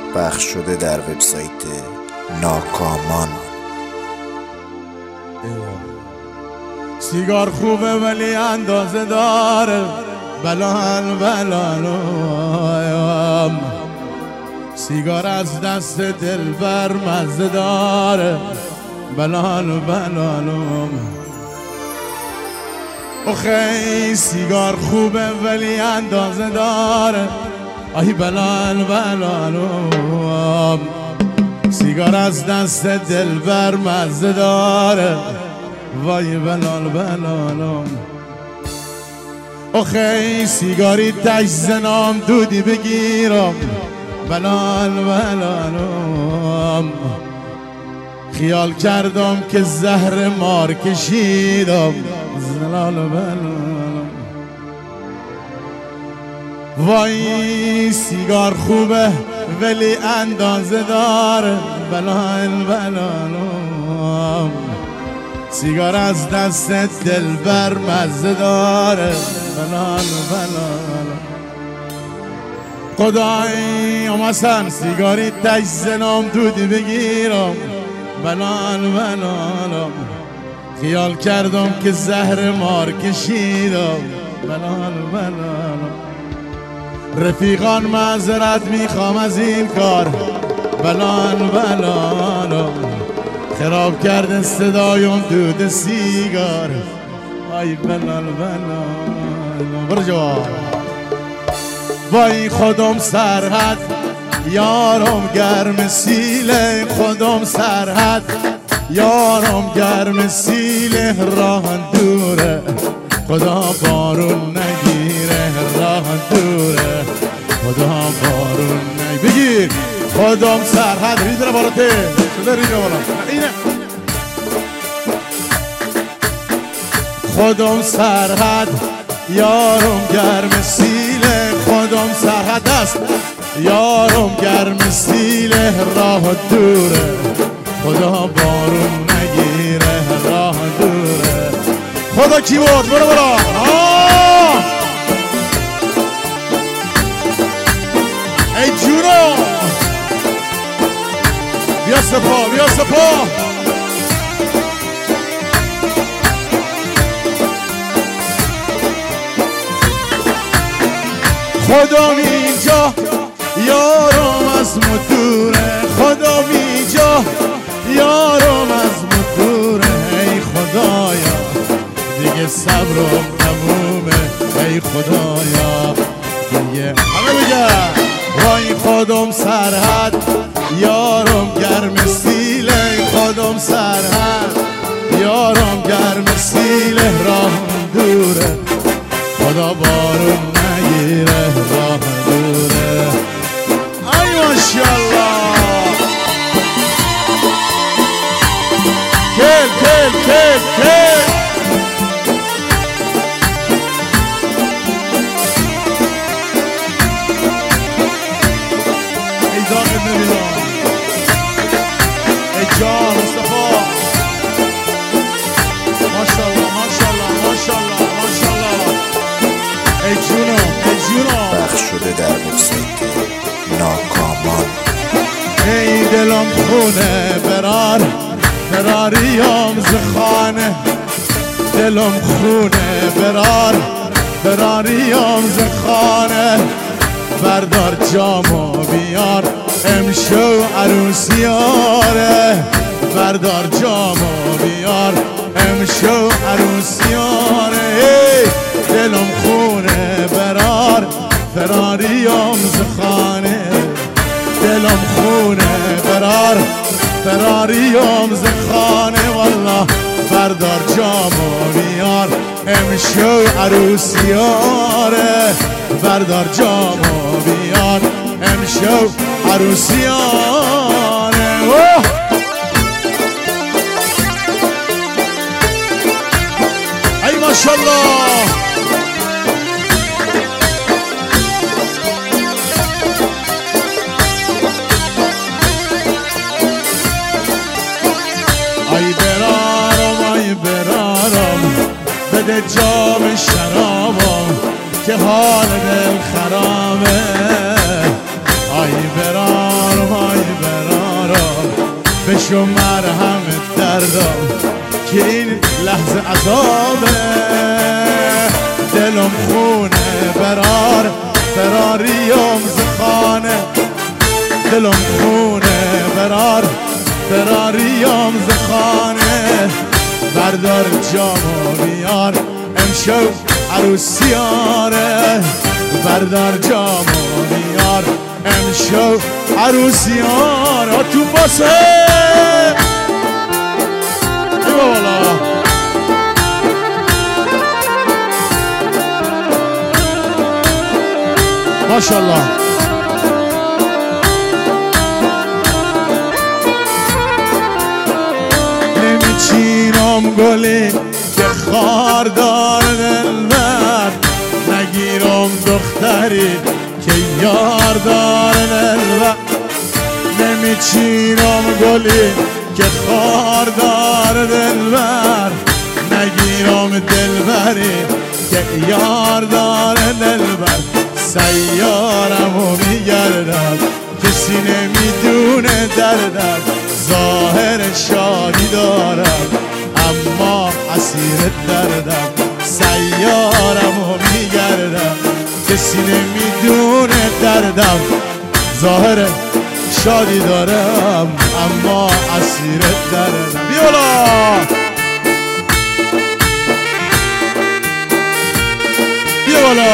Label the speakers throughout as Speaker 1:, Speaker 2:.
Speaker 1: پخش شده در وبسایت ناکامان.
Speaker 2: سیگار خوبه ولی اندازه داره، بلال بلالم. سیگار از دست دلبر مزه داره، بلال بلالم. اوخی سیگار خوبه ولی اندازه داره، آی بلال بلالم. سیگار از دست دلبر مزه داره، وای بلال بلالم. اوخی سیگاری تش زنام دودی بگیرم، بلال بلالم. خیال کردم که زهر مار کشیدم، بلال بلالم. وای سیگار خوبه ولی اندازه داره، بلال بلالم. سیگار از دست دلبر مزه داره، بلال بلالم. خدای اومسن سیگاری تش زنام دودی بگیرم، بلال بلالم. خیال کردم که زهر مار کشیدم، بلال بلالم. رفیقان معذرت میخوام از این کار، بلال بلالم. خراب کرده صدایم دود سیگار، وای بلال بلالم. برو جواب. وای خودم سرحد یارم گرم سیله، خودم سرحد یارم گرم سیله. راه دوره خدا بارون نگیره، راه دوره خدا بارون نگیره. بگیر خودم سرحد ریدره بالاته شده ریدره بالا اینه. خودم سرحد یارم گرم سیله، خودم سرحد است یارم گرم سیله. راه دوره خدا بارون نگیره، راه دوره خدا. کی بود؟ برو برو. ای جونو بیا سپا بیا سپا. خودم اینجا یارم از مدوره، خودم اینجا یارم از مدوره. ای خدایا دیگه صبرم تمومه، ای خدایا دیگه. همه بگن وای خودم سرحد یارم گرم سیله، خودم سرحد یارم گرم سیله. راه دوره خدا بارون نگیره، راه دوره. ای ماشاءالله. کل کل کل کل. ای داغت نمیدان، ای جان مصطفی. ماشاءالله ماشاءالله ماشاءالله ماشاءالله. ای جونو ای جونو.
Speaker 1: پخش شده در وبسایت ناکامان.
Speaker 2: ای دلم خونه برار براریام ز خانه، دلم خونه برار براریام ز خانه. بردار جامو بیار امشو عروسیاره، بردار جامو بیار امشو عروسیاره. ای دلم خونه برار فراریام ز خانه، دلم خونه برار فراریام ز خانه. والله بردار جامو بیار امشو عروسیاره، بردار جامو بیار امشو عروسیاره. ای ماشاءالله. ای برارم بده جام شرابم که حال دل خرابه. آی برارم شو مرهم دردم که این لحظه عذابه دلم خونه فراریم زخانه دلم خونه فراریم زخانه بردار جامو بیار امشب عروسیاره بردار جامو بیار امشب عروسیاره تو باسه ای بالا ماشاءالله نمیچینم گلی که خار دار دلبر نگیرم دختری که یار دار دلبر نمیچینم گلی که خار دار دلبر نگیرم دلبری که یار دار دلبر سیارمو میگردم کسی نمیدونه دردم ظاهر شادی دارم اما اسیر دردم سیارمو میگردم کسی نمیدونه دردم ظاهر شادی دارم اما اسیر دردم بیالا بیالا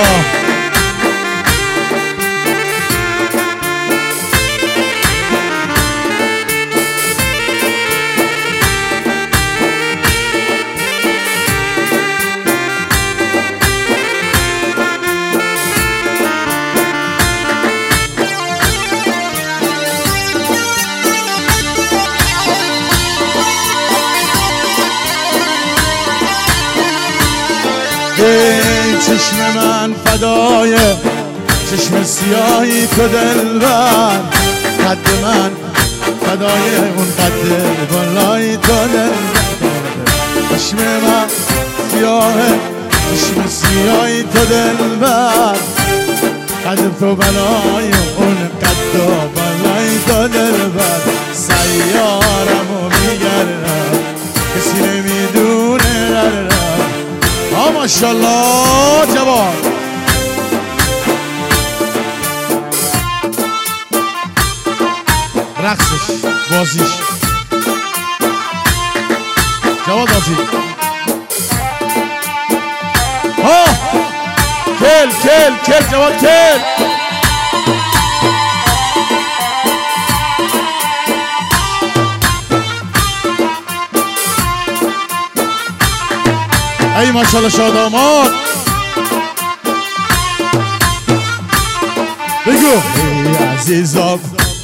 Speaker 2: چشم من فدای چشم سیاهی تو دلبر قد من فدای اون قد بالای تو دلبر چشم من چشم سیاهی تو دلبر قد تو بالای اون قد بالای تو دلبر سیارمو میگردم کسی نمیدونه دردم ماشاءالله جواد رقصش بازیش جواد بازی ها کل جواد کل ای ماشاءالله شادامات بگو ای عزیزم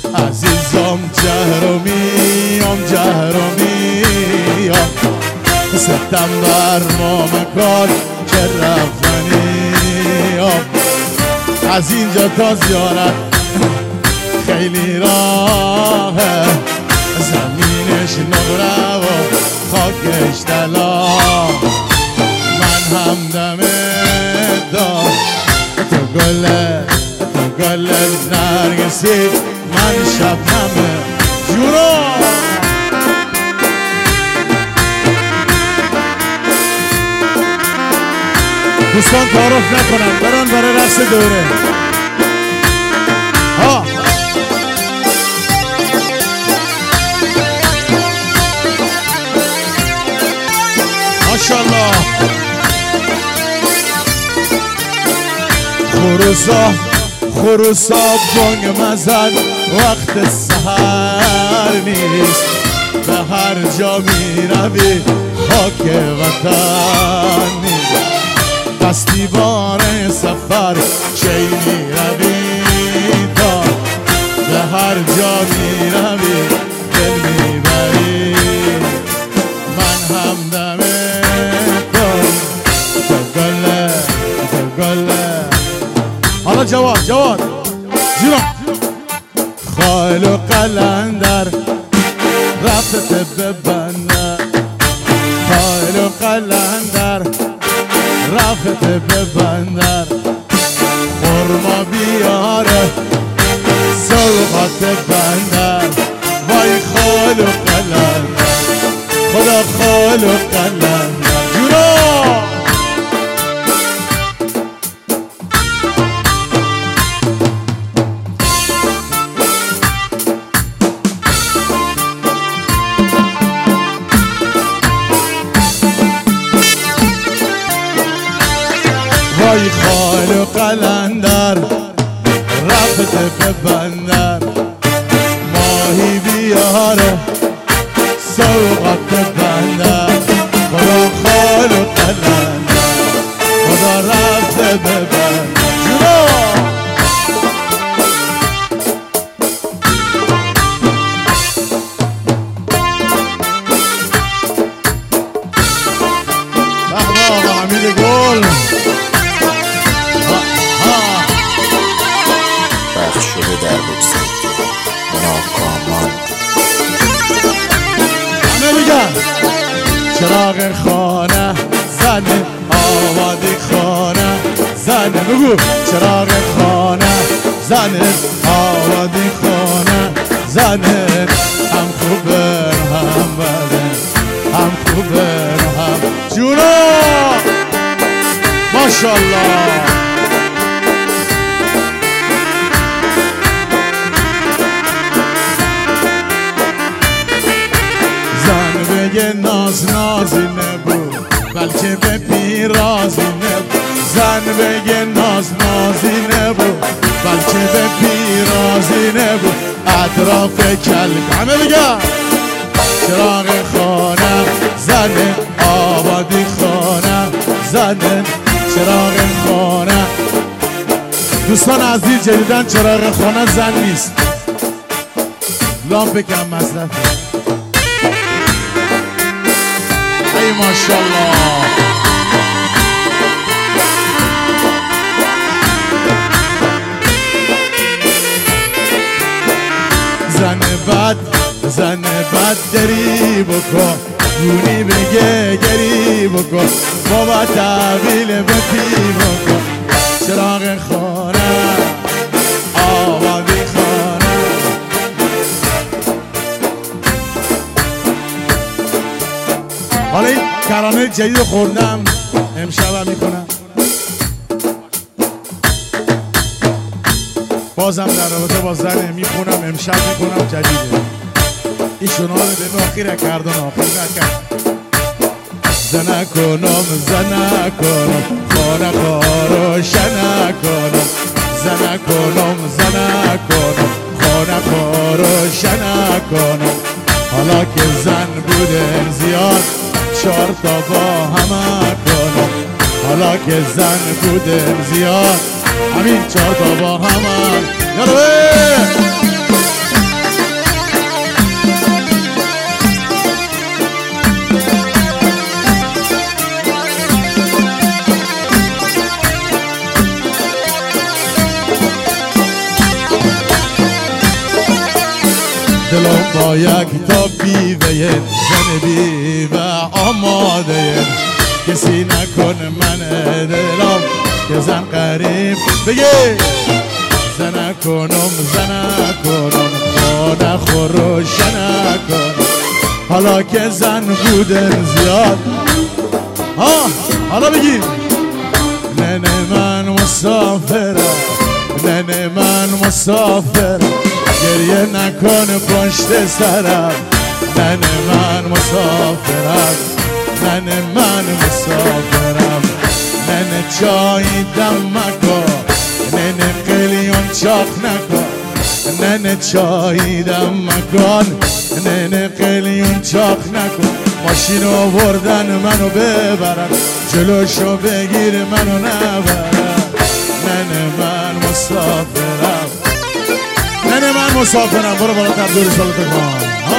Speaker 2: جهرومیم ستمبر ما مکان که رفتنیم از اینجا تا زیارت خیلی راهه زمینش نقره و خاکش طلا همدم دار تو گل نرگسی من شبنمه جورا دوستان تعارف نکنن برن برای رقص دوره ها ماشاءالله خروسا بانگ مزن وقت سحر نیست به هر جا می روی خاک وطن نیست پس دیوار سفر چی می روی تا به هر جا می روی دل می بری من همدم تو گله حالا جواد جیرا خال و قلندر رفت ببنده خال و قلندر رفت ببندر خورما بیاره سوقات بندر وای خال و قلندر قلندر رفت به بندر ماهی بیاره سوقت بندر خدا خالق قلندر خدا رفته به بندر حمید گل
Speaker 1: پخش شده در وبسایت ناکامان.
Speaker 2: همه میگن چراغ خانه زنه آبادی خانه زنه بگو چراغ خانه زنه آبادی خانه زنه هم خوبه هم بده هم خوبه هم جونا ماشاءالله. زن بگه ناز نازی نبود بلکه به پیرازی نبود زن بگه ناز نازی نبود بلکه به پیرازی نبود اطراف کلک همه بگه چراغ خانه زن آبادی خانه زن چراغ خانه. دوستان عزیز جدیدن چراغ خانه زن نیست لامپ کم مصرفه. ای ماشاءالله زن بد دری بکن گونی بگه گری بکن بابا تحویل به پی بکن چراغ خانه آبادی خانه. حالا این کرانه جدید خوردم امشب میکنم بازم در رابطه با زن میخونم امشب میکنم جدیده ایشون ها رو به آخیره کردن آخیر نکرد زنه کنم خانه خارو شنه کنم زنه کنم خانه خارو شنه کنم حالا که زن بوده زیاد 4 تا با همه کنم حالا که زن بوده زیاد همین 4 تا با همه یالو دلم با یک تا بیوه زن بیوه آماده کسی نکن من دلم که زن قریب بگه زن کنم خانه خروشنه کنم حالا که زن بودن زیاد حالا بگی ننه من مسافرم گریه نکن پشت سرم ننه من مسافرم ننه چای دم مکن ننه قلیون چاق نکن ننه چای دم مکن ننه قلیون چاق نکن ماشین آوردن منو ببرن جلوشو بگیر منو نبرن ننه من مسافرم برو بالاتر دور سالت کن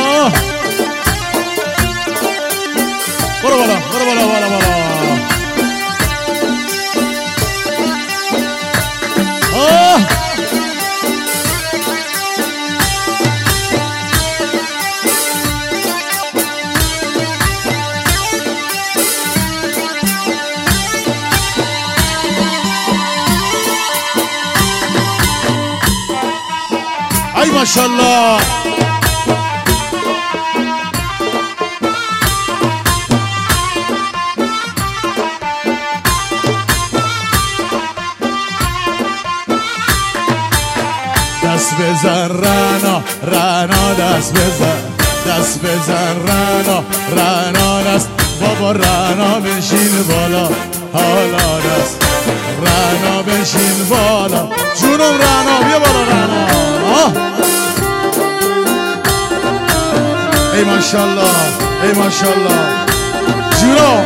Speaker 2: برو بالا ای ماشاءالله دست بزن رنا دست بزن رنا دست بابا رنا بشین بالا حالا دست رعنا بشین بالا جونم رعنا بیا بالا رعنا ای ماشالله ای ماشالله جونم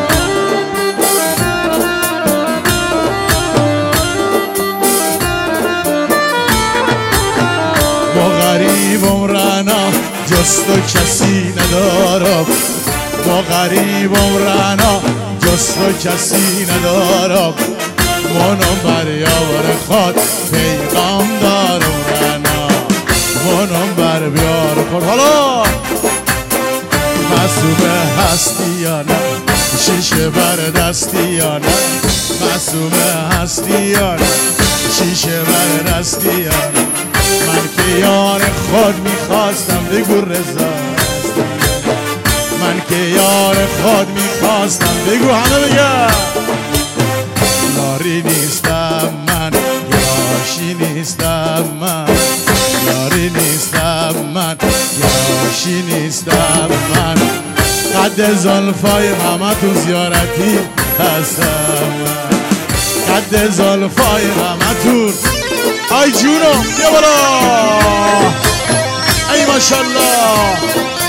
Speaker 2: با غریبم رعنا جست و کسی ندارم با غریبم رعنا جست و کسی ندارم منم بر یار خود پیغام دارم رعنا منم بر یار خود حالا معصومه هستی یا نه شیشه بر دستی یا نه معصومه هستی یا نه شیشه بر دستی یا نه من که یار خود میخواستم بگو رضا من که یار خود میخواستم بگو همه بگه یاری نیستم من یاشی نیستم من یاری نیستم من یاشی نیستم من قد زلفای همه تو زیارتی هستم من قد زلفای همه تو ای جونم بیا بالا ای ماشالله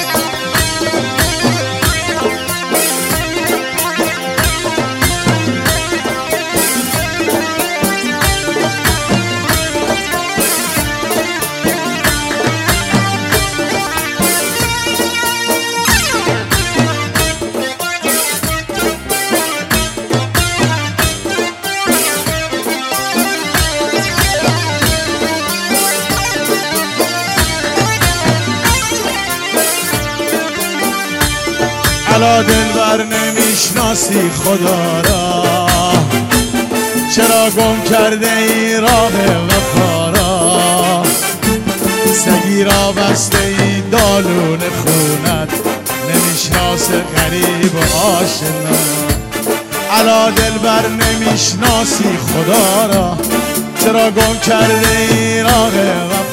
Speaker 2: حالا دلبر نمیشناسی خدا را چرا گم کرده ای راه وفا را سگی را بسته ای دالون خونت نمیشناسه غریب و آشنا حالا دلبر نمیشناسی خدا را چرا گم کرده ای راه وفا